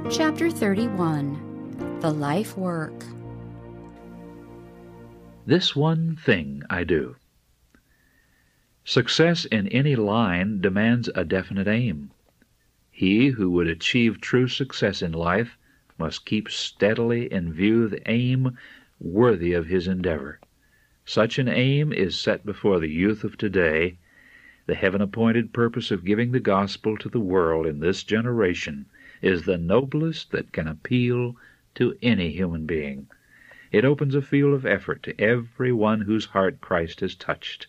Chapter 31. The Life Work. This one thing I do. Success in any line demands a definite aim. He who would achieve true success in life must keep steadily in view the aim worthy of his endeavor. Such an aim is set before the youth of today. The heaven-appointed purpose of giving the gospel to the world in this generation is the noblest that can appeal to any human being. It opens a field of effort to every one whose heart Christ has touched.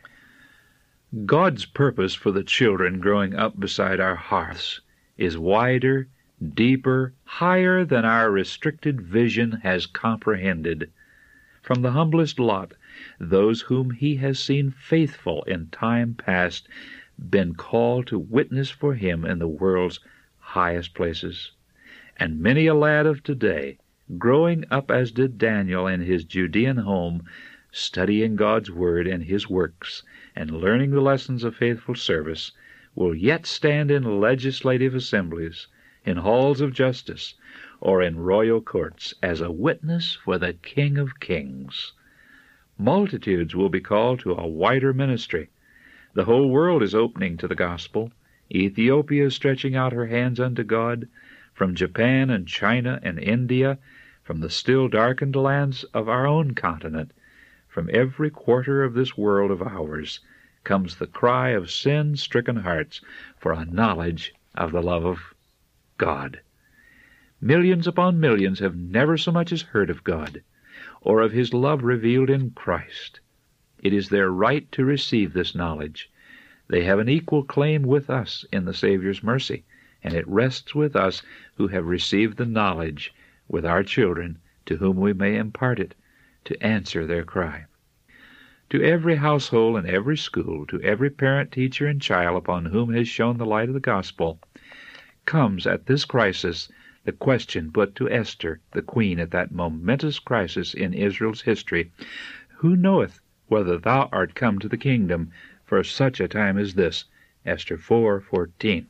God's purpose for the children growing up beside our hearths is wider, deeper, higher than our restricted vision has comprehended. From the humblest lot, those whom He has seen faithful in time past, been called to witness for Him in the world's highest places. And many a lad of today, growing up as did Daniel in his Judean home, studying God's Word and His works, and learning the lessons of faithful service, will yet stand in legislative assemblies, in halls of justice, or in royal courts as a witness for the King of Kings. Multitudes will be called to a wider ministry. The whole world is opening to the gospel. Ethiopia is stretching out her hands unto God. From Japan and China and India, from the still darkened lands of our own continent, from every quarter of this world of ours, comes the cry of sin-stricken hearts for a knowledge of the love of God. Millions upon millions have never so much as heard of God, or of His love revealed in Christ. It is their right to receive this knowledge. They have an equal claim with us in the Savior's mercy, and it rests with us who have received the knowledge, with our children, to whom we may impart it, to answer their cry. To every household and every school, to every parent, teacher, and child upon whom has shone the light of the gospel, comes at this crisis the question put to Esther, the queen at that momentous crisis in Israel's history: Who knoweth whether thou art come to the kingdom for such a time as this? Esther 4:14.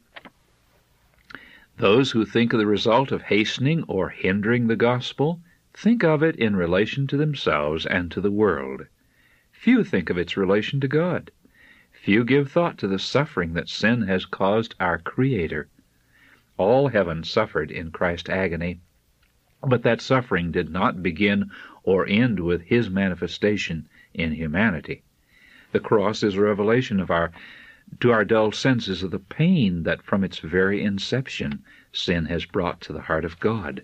Those who think of the result of hastening or hindering the gospel think of it in relation to themselves and to the world. Few think of its relation to God. Few give thought to the suffering that sin has caused our Creator. All heaven suffered in Christ's agony, but that suffering did not begin or end with His manifestation in humanity. The cross is a revelation to our dull senses of the pain that from its very inception sin has brought to the heart of God.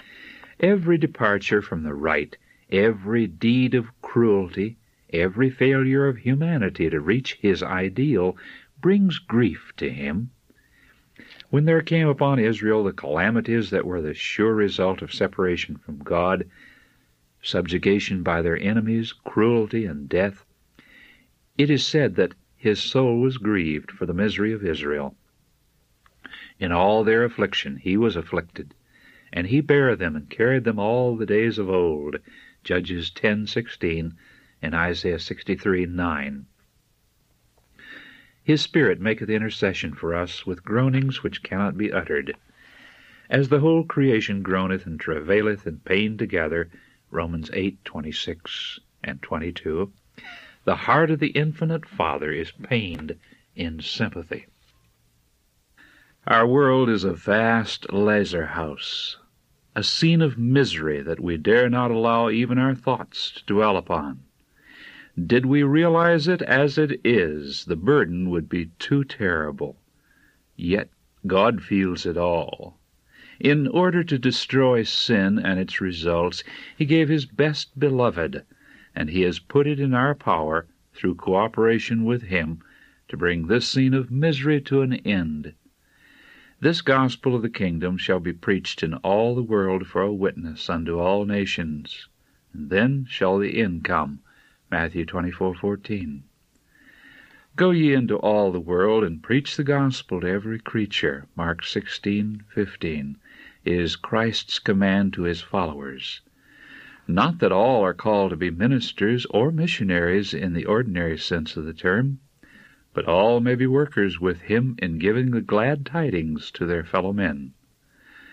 Every departure from the right, every deed of cruelty, every failure of humanity to reach His ideal brings grief to Him. When there came upon Israel the calamities that were the sure result of separation from God, subjugation by their enemies, cruelty, and death, it is said that His soul was grieved for the misery of Israel. In all their affliction He was afflicted, and He bare them and carried them all the days of old, Judges 10:16 and Isaiah 63:9. His Spirit maketh intercession for us with groanings which cannot be uttered. As the whole creation groaneth and travaileth in pain together, Romans 8:26 and 22, the heart of the infinite Father is pained in sympathy. Our world is a vast lazar-house, a scene of misery that we dare not allow even our thoughts to dwell upon. Did we realize it as it is, the burden would be too terrible. Yet God feels it all. In order to destroy sin and its results, He gave His best beloved, and He has put it in our power, through cooperation with Him, to bring this scene of misery to an end. This gospel of the kingdom shall be preached in all the world for a witness unto all nations, and then shall the end come. Matthew 24:14. Go ye into all the world and preach the gospel to every creature. Mark 16:15 is Christ's command to His followers. Not that all are called to be ministers or missionaries in the ordinary sense of the term, but all may be workers with Him in giving the glad tidings to their fellow men.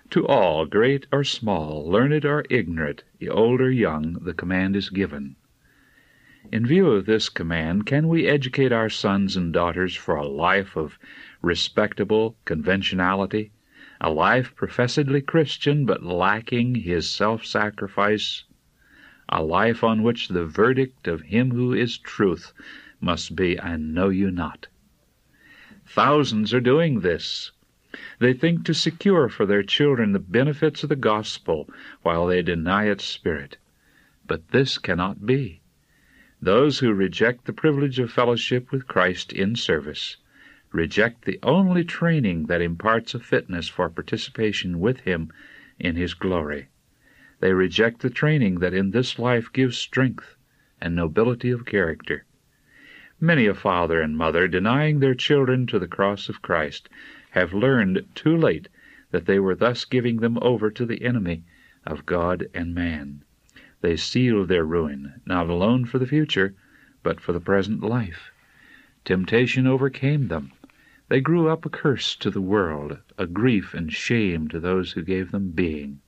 To all, great or small, learned or ignorant, old or young, the command is given. In view of this command, can we educate our sons and daughters for a life of respectable conventionality, a life professedly Christian but lacking His self-sacrifice, a life on which the verdict of Him who is truth must be, "I know you not"? Thousands are doing this. They think to secure for their children the benefits of the gospel while they deny its spirit. But this cannot be. Those who reject the privilege of fellowship with Christ in service reject the only training that imparts a fitness for participation with Him in His glory. They reject the training that in this life gives strength and nobility of character. Many a father and mother, denying their children to the cross of Christ, have learned too late that they were thus giving them over to the enemy of God and man. They sealed their ruin, not alone for the future, but for the present life. Temptation overcame them. They grew up a curse to the world, a grief and shame to those who gave them being.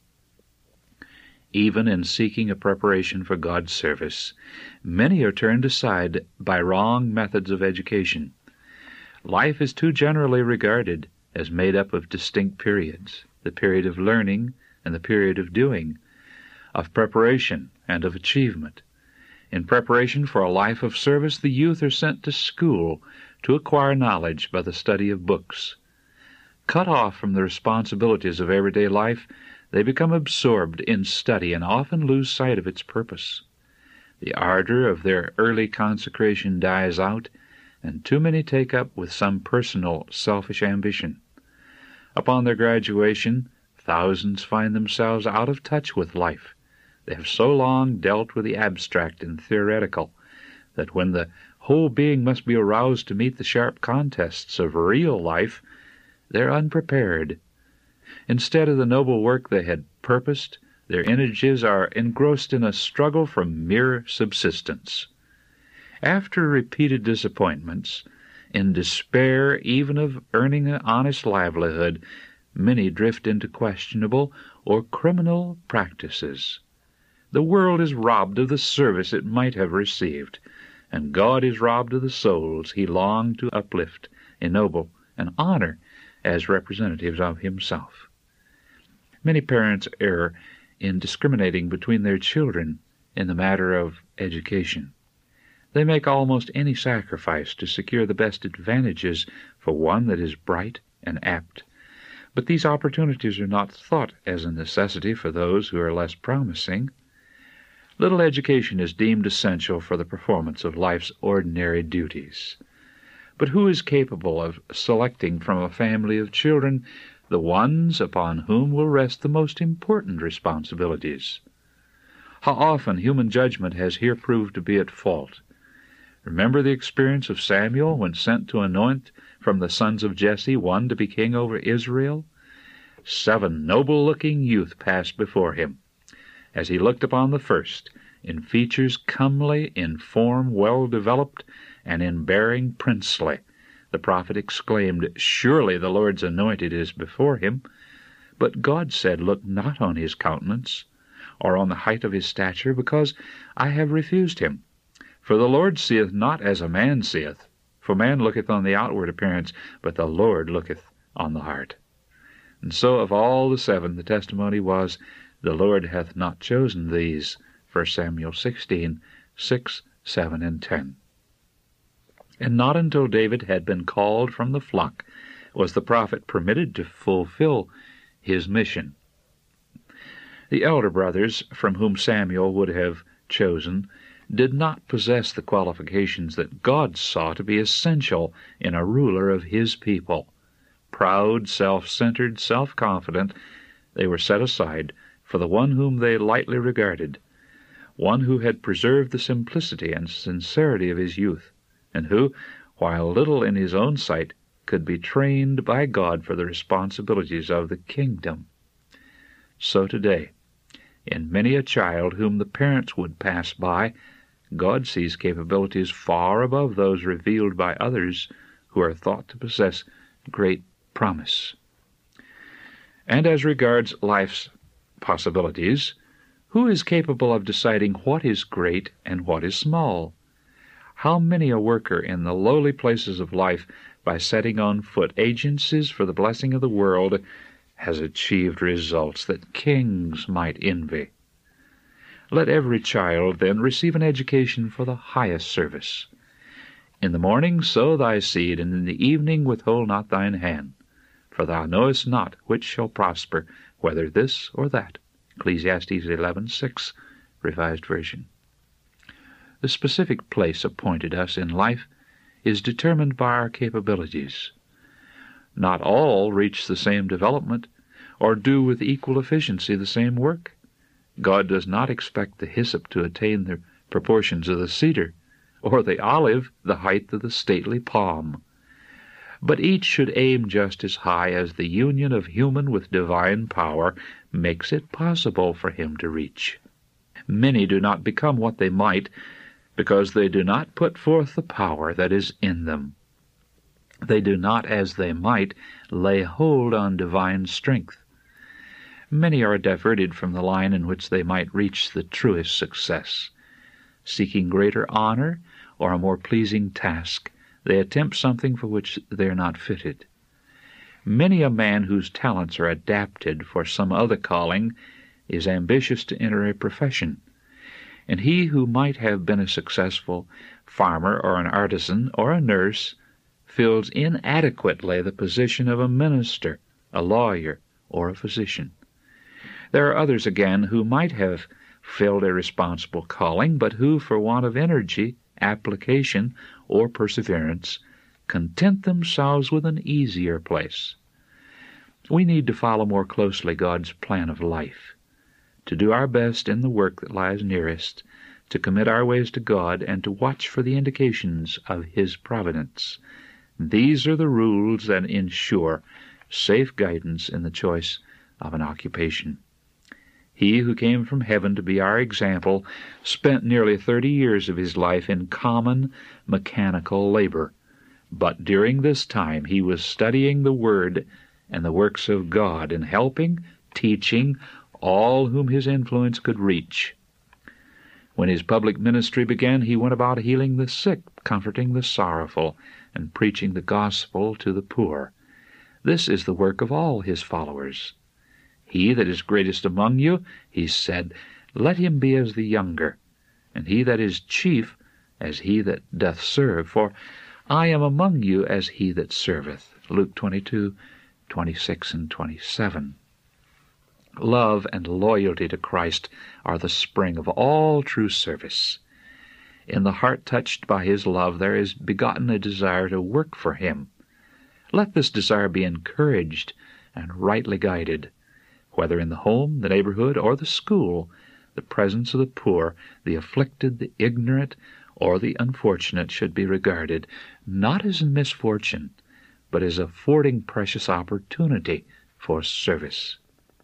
Even in seeking a preparation for God's service, many are turned aside by wrong methods of education. Life is too generally regarded as made up of distinct periods, the period of learning and the period of doing, of preparation and of achievement. In preparation for a life of service, the youth are sent to school to acquire knowledge by the study of books. Cut off from the responsibilities of everyday life, they become absorbed in study and often lose sight of its purpose. The ardor of their early consecration dies out, and too many take up with some personal, selfish ambition. Upon their graduation, thousands find themselves out of touch with life. They have so long dealt with the abstract and theoretical that when the whole being must be aroused to meet the sharp contests of real life, they're unprepared. Instead of the noble work they had purposed, their energies are engrossed in a struggle for mere subsistence. After repeated disappointments, in despair even of earning an honest livelihood, many drift into questionable or criminal practices. The world is robbed of the service it might have received, and God is robbed of the souls He longed to uplift, ennoble, and honor as representatives of Himself. Many parents err in discriminating between their children in the matter of education. They make almost any sacrifice to secure the best advantages for one that is bright and apt, but these opportunities are not thought as a necessity for those who are less promising. Little education is deemed essential for the performance of life's ordinary duties. But who is capable of selecting from a family of children the ones upon whom will rest the most important responsibilities? How often human judgment has here proved to be at fault. Remember the experience of Samuel when sent to anoint from the sons of Jesse one to be king over Israel. 7 noble-looking youth passed before him. As he looked upon the first, in features comely, in form well-developed, and in bearing princely, the prophet exclaimed, "Surely the Lord's anointed is before him." But God said, "Look not on his countenance, or on the height of his stature, because I have refused him. For the Lord seeth not as a man seeth, for man looketh on the outward appearance, but the Lord looketh on the heart." And so of all the 7, the testimony was, "The Lord hath not chosen these." 1 Samuel 16, 6, 7, and 10. And not until David had been called from the flock was the prophet permitted to fulfill his mission. The elder brothers, from whom Samuel would have chosen, did not possess the qualifications that God saw to be essential in a ruler of His people. Proud, self-centered, self-confident, they were set aside for the one whom they lightly regarded, one who had preserved the simplicity and sincerity of his youth, and who, while little in his own sight, could be trained by God for the responsibilities of the kingdom. So today, in many a child whom the parents would pass by, God sees capabilities far above those revealed by others who are thought to possess great promise. And as regards life's possibilities, who is capable of deciding what is great and what is small? How many a worker in the lowly places of life, by setting on foot agencies for the blessing of the world, has achieved results that kings might envy. Let every child, then, receive an education for the highest service. In the morning sow thy seed, and in the evening withhold not thine hand. For thou knowest not which shall prosper, whether this or that. Ecclesiastes 11:6, Revised Version. The specific place appointed us in life is determined by our capabilities. Not all reach the same development, or do with equal efficiency the same work. God does not expect the hyssop to attain the proportions of the cedar, or the olive the height of the stately palm. But each should aim just as high as the union of human with divine power makes it possible for him to reach. Many do not become what they might because they do not put forth the power that is in them. They do not, as they might, lay hold on divine strength. Many are diverted from the line in which they might reach the truest success. Seeking greater honor or a more pleasing task, they attempt something for which they are not fitted. Many a man whose talents are adapted for some other calling is ambitious to enter a profession, and he who might have been a successful farmer or an artisan or a nurse fills inadequately the position of a minister, a lawyer, or a physician. There are others again who might have filled a responsible calling, but who, for want of energy, application, or perseverance, content themselves with an easier place. We need to follow more closely God's plan of life, to do our best in the work that lies nearest, to commit our ways to God, and to watch for the indications of His providence. These are the rules that ensure safe guidance in the choice of an occupation. He who came from heaven to be our example spent nearly 30 years of his life in common mechanical labor, but during this time he was studying the Word and the works of God and helping, teaching all whom his influence could reach. When his public ministry began, he went about healing the sick, comforting the sorrowful, and preaching the gospel to the poor. This is the work of all his followers. He that is greatest among you, he said, let him be as the younger, and he that is chief as he that doth serve. For I am among you as he that serveth. Luke 22:26 and 27. Love and loyalty to Christ are the spring of all true service. In the heart touched by his love there is begotten a desire to work for him. Let this desire be encouraged and rightly guided. Whether in the home, the neighborhood, or the school, the presence of the poor, the afflicted, the ignorant, or the unfortunate should be regarded not as a misfortune, but as affording precious opportunity for service.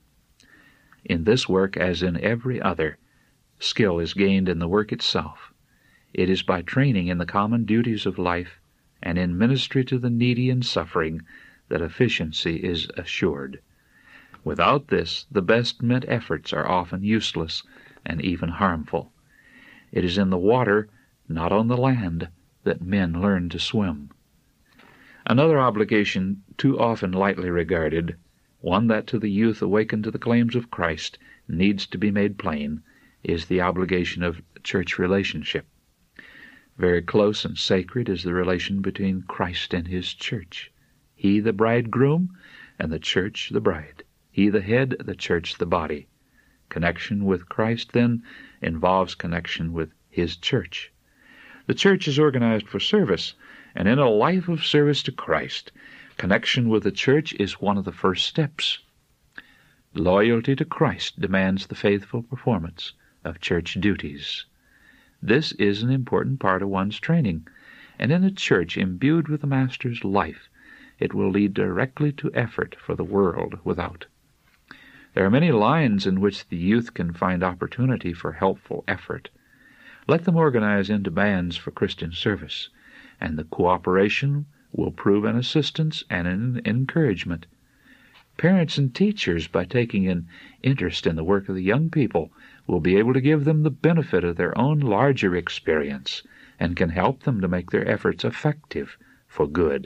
In this work, as in every other, skill is gained in the work itself. It is by training in the common duties of life and in ministry to the needy and suffering that efficiency is assured. Without this, the best meant efforts are often useless and even harmful. It is in the water, not on the land, that men learn to swim. Another obligation too often lightly regarded, one that to the youth awakened to the claims of Christ needs to be made plain, is the obligation of church relationship. Very close and sacred is the relation between Christ and His church. He the bridegroom, and the church the bride. He the head, the church the body. Connection with Christ, then, involves connection with His church. The church is organized for service, and in a life of service to Christ, connection with the church is one of the first steps. Loyalty to Christ demands the faithful performance of church duties. This is an important part of one's training, and in a church imbued with the Master's life, it will lead directly to effort for the world without. There are many lines in which the youth can find opportunity for helpful effort. Let them organize into bands for Christian service, and the cooperation will prove an assistance and an encouragement. Parents and teachers, by taking an interest in the work of the young people, will be able to give them the benefit of their own larger experience and can help them to make their efforts effective for good.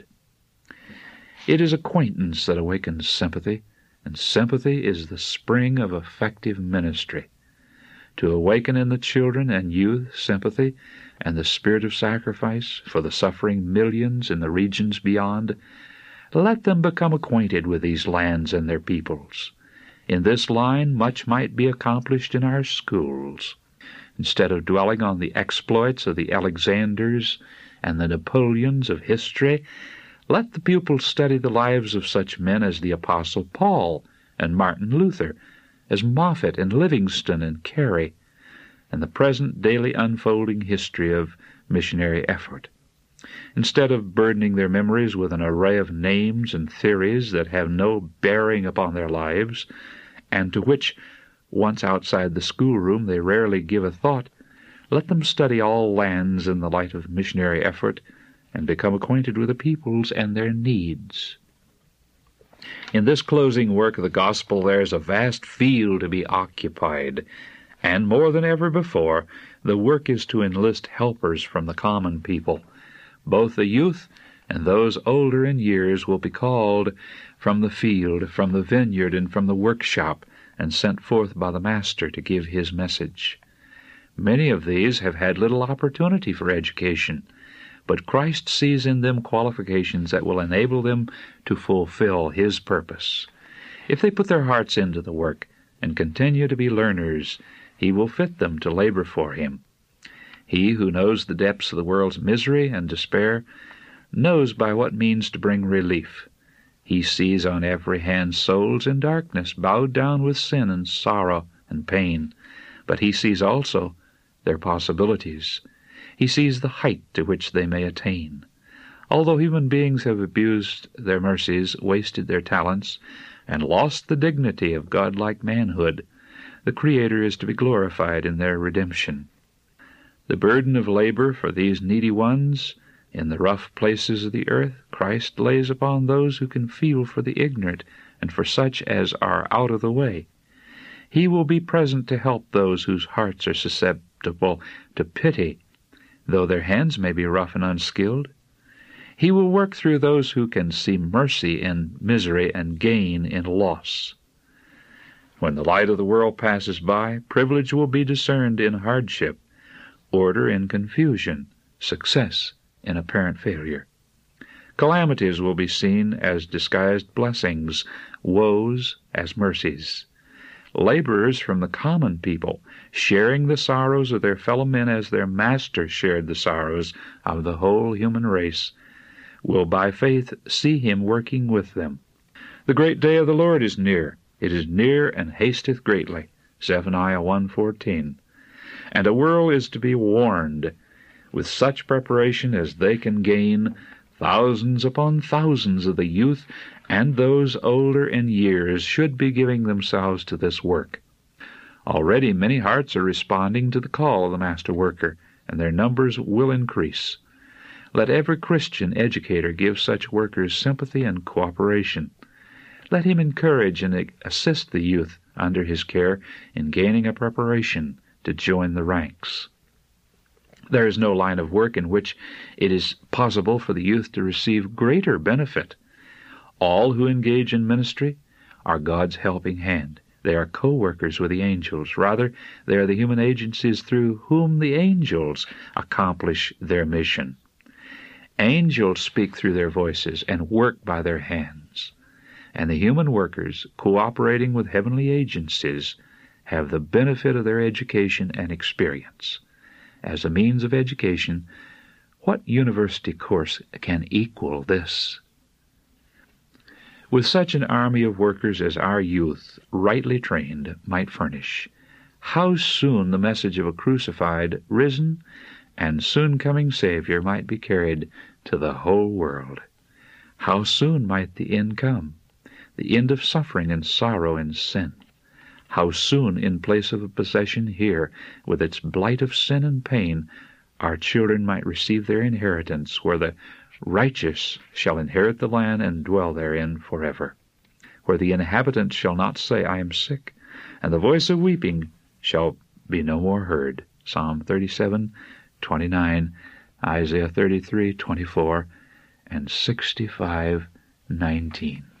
It is acquaintance that awakens sympathy, and sympathy is the spring of effective ministry. To awaken in the children and youth sympathy and the spirit of sacrifice for the suffering millions in the regions beyond, let them become acquainted with these lands and their peoples. In this line much might be accomplished in our schools. Instead of dwelling on the exploits of the Alexanders and the Napoleons of history, let the pupils study the lives of such men as the Apostle Paul and Martin Luther, as Moffat and Livingston and Carey, and the present daily unfolding history of missionary effort. Instead of burdening their memories with an array of names and theories that have no bearing upon their lives, and to which, once outside the schoolroom, they rarely give a thought, let them study all lands in the light of missionary effort and become acquainted with the peoples and their needs. In this closing work of the gospel there is a vast field to be occupied, and more than ever before, the work is to enlist helpers from the common people. Both the youth and those older in years will be called from the field, from the vineyard, and from the workshop, and sent forth by the Master to give his message. Many of these have had little opportunity for education, but Christ sees in them qualifications that will enable them to fulfill his purpose. If they put their hearts into the work and continue to be learners, he will fit them to labor for him. He who knows the depths of the world's misery and despair knows by what means to bring relief. He sees on every hand souls in darkness, bowed down with sin and sorrow and pain, but he sees also their possibilities. He sees the height to which they may attain. Although human beings have abused their mercies, wasted their talents, and lost the dignity of godlike manhood, the Creator is to be glorified in their redemption. The burden of labor for these needy ones in the rough places of the earth Christ lays upon those who can feel for the ignorant and for such as are out of the way. He will be present to help those whose hearts are susceptible to pity, though their hands may be rough and unskilled. He will work through those who can see mercy in misery and gain in loss. When the light of the world passes by, privilege will be discerned in hardship, order in confusion, success in apparent failure. Calamities will be seen as disguised blessings, woes as mercies. Laborers from the common people, sharing the sorrows of their fellow men as their Master shared the sorrows of the whole human race, will by faith see him working with them. The great day of the Lord is near. It is near and hasteth greatly. Zephaniah 1:14. And a world is to be warned. With such preparation as they can gain, thousands upon thousands of the youth and those older in years should be giving themselves to this work. Already many hearts are responding to the call of the Master Worker, and their numbers will increase. Let every Christian educator give such workers sympathy and cooperation. Let him encourage and assist the youth under his care in gaining a preparation to join the ranks. There is no line of work in which it is possible for the youth to receive greater benefit. All who engage in ministry are God's helping hand. They are co-workers with the angels. Rather, they are the human agencies through whom the angels accomplish their mission. Angels speak through their voices and work by their hands. And the human workers, cooperating with heavenly agencies, have the benefit of their education and experience. As a means of education, what university course can equal this? With such an army of workers as our youth, rightly trained, might furnish, how soon the message of a crucified, risen, and soon coming Savior might be carried to the whole world. How soon might the end come, the end of suffering and sorrow and sin. How soon, in place of a possession here, with its blight of sin and pain, our children might receive their inheritance, where the righteous shall inherit the land and dwell therein forever. where the inhabitants shall not say, I am sick, and the voice of weeping shall be no more heard. Psalm 37:29, Isaiah 33:24, and 65:19.